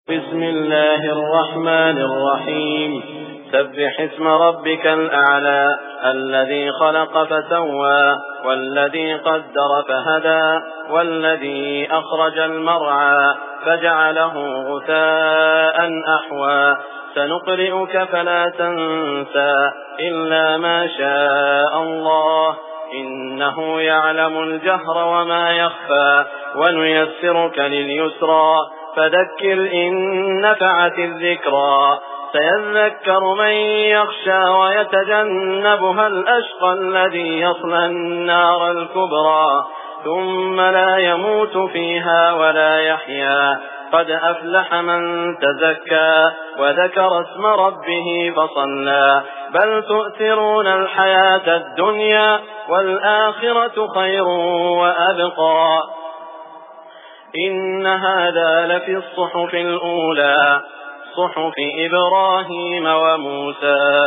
بسم الله الرحمن الرحيم. سبح اسم ربك الأعلى الذي خلق فسوى والذي قدر فهدى والذي أخرج المرعى فجعله غثاء أحوى سنقرئك فلا تنسى إلا ما شاء الله إنه يعلم الجهر وما يخفى ونيسرك لليسرى فذكر إن نفعت الذكرى سيذكر من يخشى ويتجنبها الأشقى الذي يصلى النار الكبرى ثم لا يموت فيها ولا يحيا قد أفلح من تزكى وذكر اسم ربه فصلى بل تؤثرون الحياة الدنيا والآخرة خير وأبقى إن هذا لفي الصحف الأولى صحف إبراهيم وموسى